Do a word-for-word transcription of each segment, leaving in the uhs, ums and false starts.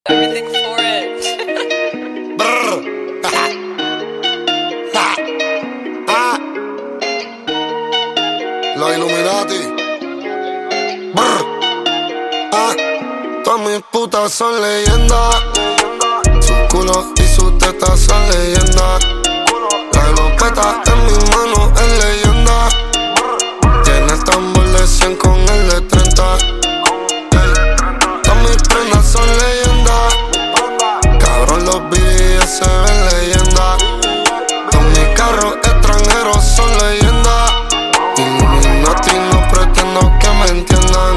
Everything for it. Brr. Ah. Los Illuminati. Brr. Ah. Todas mis putas son leyendas. Sus culos y sus tetas son leyendas. La glopeta en mi mano es leyenda. Tiene el tambor de cien con el de treinta. Todas mis prendas son leyendas. Cabrón, los B D S se ven leyendas. Todos mis carros extranjeros son leyendas. Illuminati, no pretendo que me entiendan.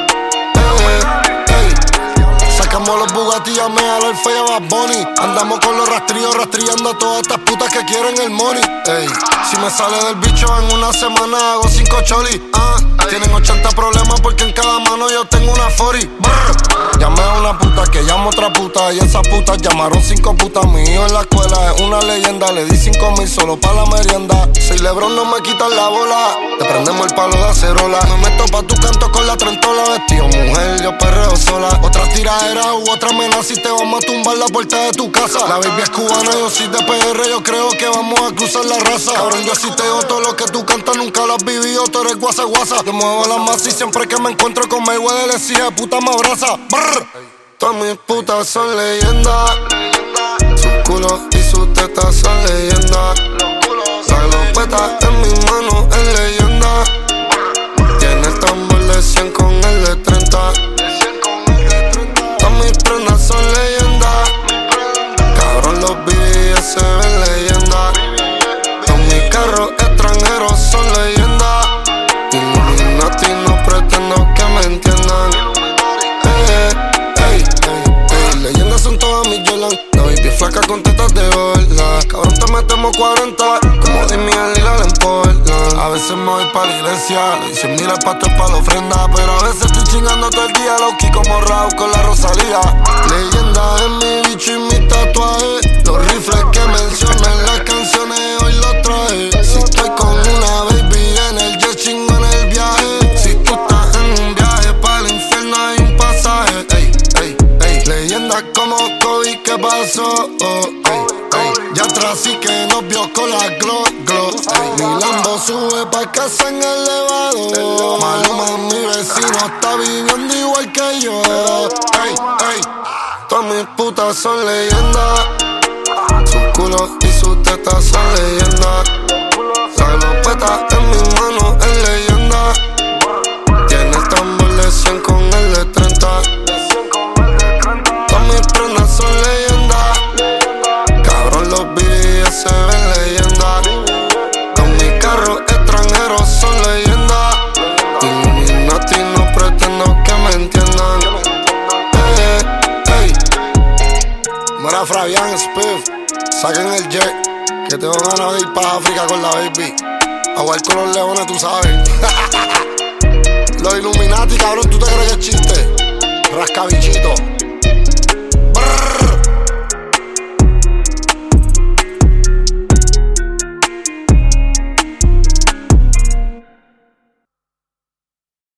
Sacamos los Bugatti, ya me jalo el feo a Bad Bunny. Andamos con los rastrillos, rastrillando a todas estas putas que quieren el money. Ey, si me sale del bicho en una semana hago cinco cholis. Ah, tienen ochenta problemas porque en cada mano yo tengo una forty. Brr. Llamé a una puta que llama otra puta y esas putas llamaron cinco putas. Mi hijo en la escuela es una leyenda, le di cinco mil solo pa' la merienda. Si Lebron no me quitan la bola, te prendemos el palo de acerola. Me meto pa' tu canto con la trentola, vestido mujer, yo perreo sola. Otra tiradera u otra amenaza y te vamos a tumbar la puerta de tu casa. La baby es cubana, yo soy de P R, yo creo que vamos a cruzar la raza. Cabrón, yo sí te digo todo lo que tú cantas, nunca lo has vivido, tú eres guasa guasa. Yo muevo la masa y siempre que me encuentro con Mayweather le exige puta me abraza. Brr. Todas mis putas son leyendas. Sus culos y sus tetas son leyendas. La glopeta en mi mano es leyenda. Tiene el tambor de cien con el de treinta. Todas mis prendas son leyendas. Cabrón, los B D S se ven leyendas. Todos mis carros extranjeros son leyendas. Illuminati, no pretendo que me entiendan. Leyendas son todas mis Jordan. La baby flaca con tetas de bola. Cabrón, te metemos cuarenta como Dimi y la en Portland. A veces me voy pa' la iglesia, le dicen mira el pastor pa' la ofrenda. Pero a veces estoy chingando todo el día, low-key como Raúl con la Rosalía. Leyenda es mi bicho y mi tatuaje. Los rifles que mencionan las canciones hoy los traje. Si estoy con una baby en el jet, chingo en el viaje. Si tú estás en un viaje pa' el infierno hay un pasaje. Ey, ey, ey. Leyenda como Kobe, ¿qué pasó? Oh, ey, ey. Ya atrás sí que nos vio con la glow, glow. Ey. Mi Lambo sube pa' casa en el elevador. Maluma, mi vecino, está viviendo igual que yo. Ey, ey. Todas mis putas son leyendas. Sus culos y sus tetas son leyendas. La glopeta en mi mano es leyenda. Tiene el tambor de cien con el de treinta. Todas mis prendas son leyendas. Cabrón, los B D S se ven leyendas. Todos mis carros extranjeros son leyendas. Illuminati, no pretendo que me entiendan. Ey, ey. Mara Fabián, Spiff, saquen el jet, que tengo ganas de ir pa' África con la baby. A jugar con los leones, tú sabes. Los Illuminati, cabrón, ¿tú te crees que es chiste? Rascabichito.